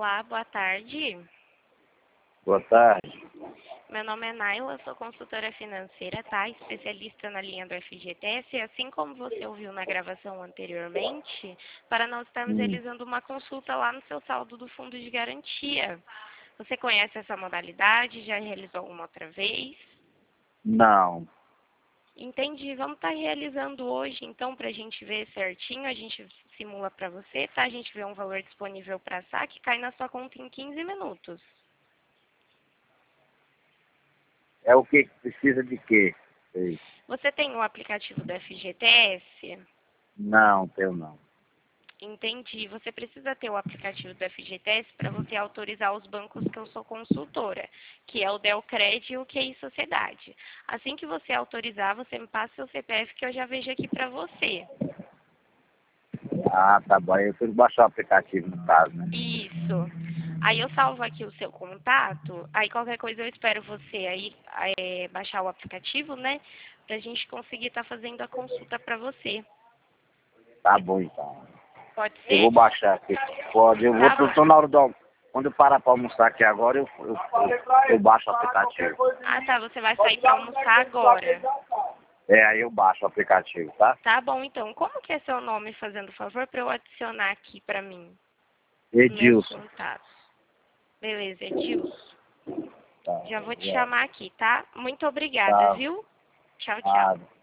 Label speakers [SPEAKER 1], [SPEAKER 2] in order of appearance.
[SPEAKER 1] Olá, boa tarde.
[SPEAKER 2] Boa tarde.
[SPEAKER 1] Meu nome é Naila, sou consultora financeira, tá? Especialista na linha do FGTS, assim como você ouviu na gravação anteriormente, para nós estarmos realizando uma consulta lá no seu saldo do fundo de garantia. Você conhece essa modalidade? Já realizou alguma outra vez?
[SPEAKER 2] Não.
[SPEAKER 1] Entendi. Vamos estar realizando hoje, então, para a gente ver certinho. A gente simula para você, tá? A gente vê um valor disponível para saque, cai na sua conta em 15 minutos.
[SPEAKER 2] É o que precisa de quê? Sei.
[SPEAKER 1] Você tem o aplicativo do FGTS?
[SPEAKER 2] Não, tenho não.
[SPEAKER 1] Entendi. Você precisa ter o aplicativo do FGTS para você autorizar os bancos que eu sou consultora, que é o Delcred e o QI Sociedade. Assim que você autorizar, você me passa seu CPF que eu já vejo aqui para você.
[SPEAKER 2] Ah, tá bom. Eu tenho que baixar o aplicativo no caso, né?
[SPEAKER 1] Isso. Aí eu salvo aqui o seu contato, aí qualquer coisa eu espero você aí baixar o aplicativo, né? Pra gente conseguir estar fazendo a consulta para você.
[SPEAKER 2] Tá bom então.
[SPEAKER 1] Pode
[SPEAKER 2] Eu
[SPEAKER 1] ser?
[SPEAKER 2] vou baixar aqui. Pode, eu
[SPEAKER 1] Tá
[SPEAKER 2] vou, tô
[SPEAKER 1] bom.
[SPEAKER 2] na hora do quando eu parar pra almoçar aqui agora, eu baixo o aplicativo.
[SPEAKER 1] Ah, tá. Você vai sair para almoçar agora.
[SPEAKER 2] É, aí eu baixo o aplicativo, tá?
[SPEAKER 1] Tá bom, então. Como que é seu nome, fazendo favor, para eu adicionar aqui para mim? Nos meus
[SPEAKER 2] Edilson.
[SPEAKER 1] contatos. Beleza, Edilson.
[SPEAKER 2] Tá,
[SPEAKER 1] Já vou te chamar aqui, tá? Muito obrigada,
[SPEAKER 2] tá,
[SPEAKER 1] viu? Tchau, tchau.
[SPEAKER 2] tá.